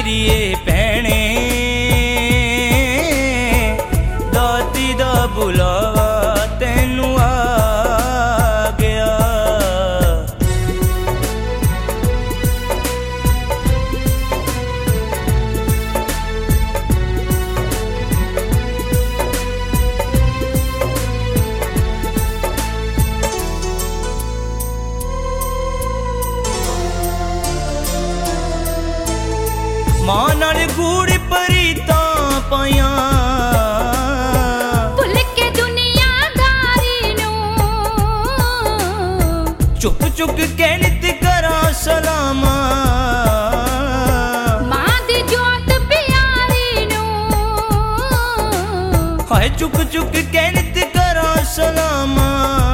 मेरिए भैणे दाती दा बुलावा तैनू आ गया। मां नाल गूढ़ परीतां पायां भुल के दुनियादारी नूं चुक चुक के नित करां सलामा। मां दी जोत प्यारी नूं हाय चुक चुक के नित करां सलामा।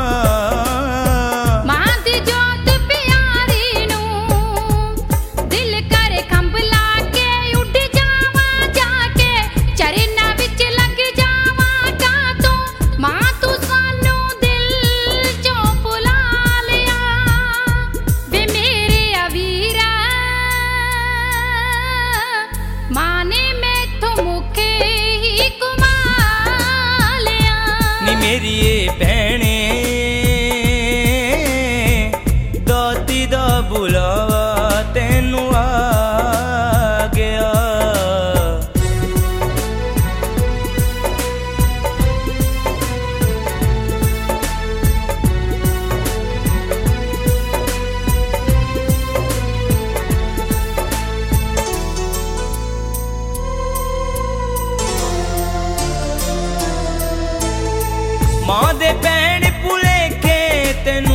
मेरिए भैणे दाती दा बुलावा तैनू आ गया। मां दे भैण भुलेखे तैनू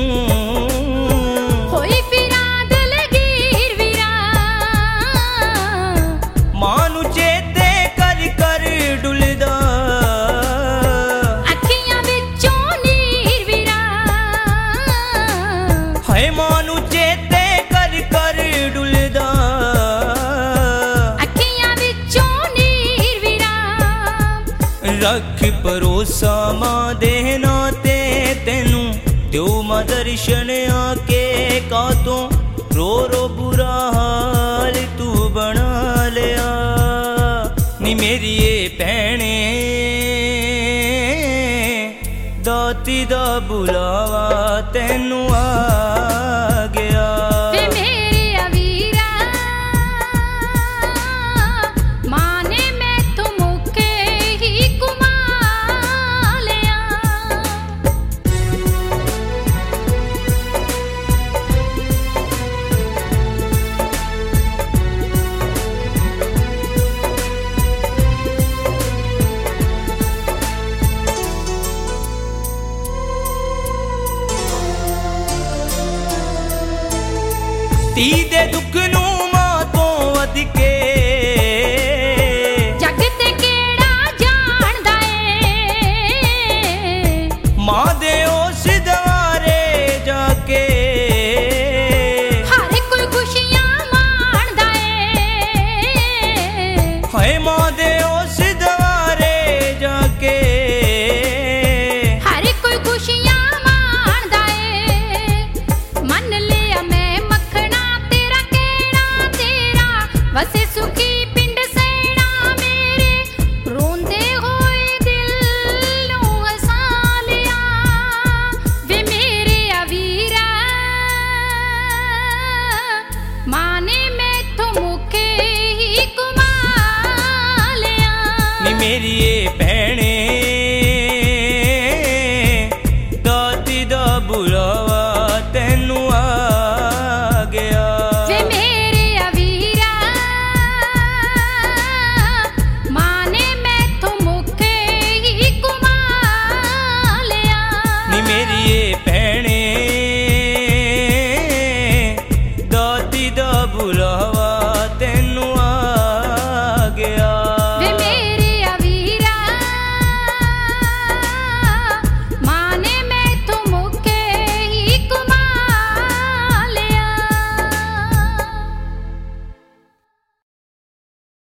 होई फिरां दलगीर वीरा। मां नू चेते कर कर डुलदा अखियां विचों नीर वीरा। हाय मां नू चेते कर कर डुलदा अखियां विचों नीर वीरा। रख भरोसा मां दे नाते तैनू द्यो मां दर्शन आके कातों रो रो बुरा हाल तू बना लिया। नी मेरिए भैणे दाती दा बुलावा तैनू आ गया। धी दे दुख नू मां तो वध के जग ते केड़ा जानदा ए। मां दे उस द्वारे जाके हर कोई खुशियां माणदा ए। हाय मां दे उस द्वारे जाके हर कोई खुशियां माणदा ए। मन लिया मैं मखना तेरा केड़ा तेरा वसे सुख